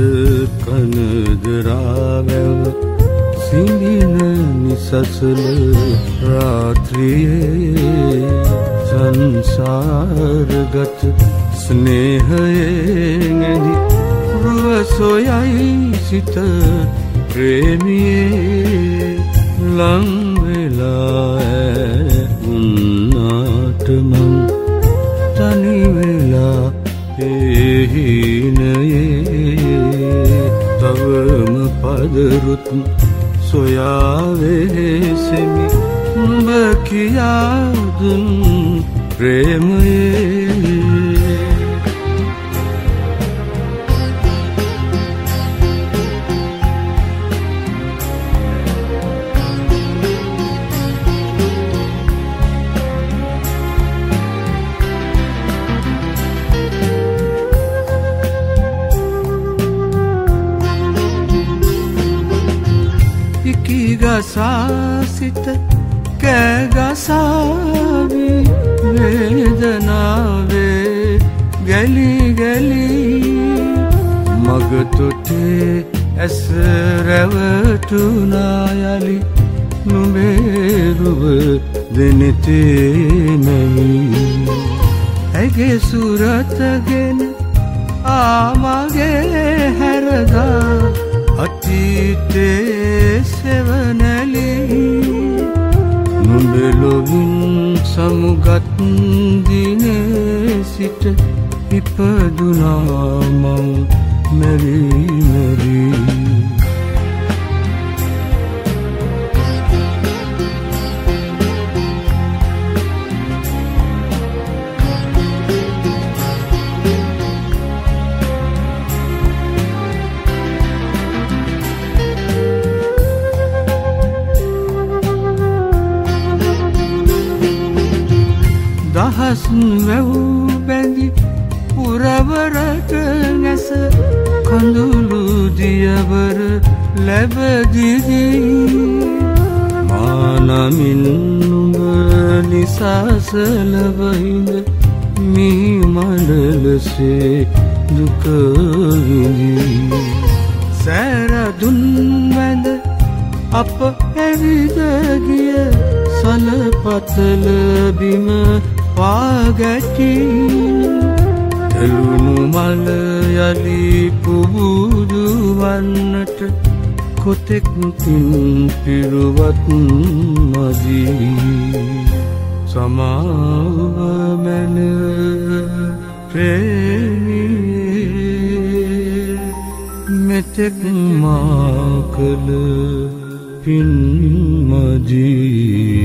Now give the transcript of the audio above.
කනදරාවැව සිඳින නිසසල රාත්‍රියේ සංසාරගත ස්නේහයෙන් ඇඳි රුව සොයයි සිත ප්‍රේමියේ ලංවෙලා උන්නාට මං තනිවෙලා හීනයේ තවම පදරුත් සොයාවෙසෙමි නුඹ කියාදුන් ප්‍රේමයේ ගසාසිත කෑගසාවි වේදනාවේ ගැලි ගැලි මගතොටේ ඇස රැවටුනා යලි නුඹේරුව දෙනෙතේ නැමි ඇගේ සුරතගෙන ආමගේ හැරදා අතීතේ සෙවනැලි නුඹලොවින් සමුගත් දිනේ සිට ඉපදුනා මං මැරි මැරි දහස් වැව් බැඳි පුරවරක නැස කඳුළු දියවර ලැබදිදී මානමින් නුඹ නිසසල වහිඳ මී මඩලසේ දුක විඳි සැරදුන් වැඳ අප ඇවිද ගිය සලපතල බිම පාගැටි එළුණු මල යලි පුබුදු වන්නට කොතෙක් පින් පිරුවත් මදී සමාව මැන ප්‍රේමියේ මෙතෙක් මා කළ පින් මදී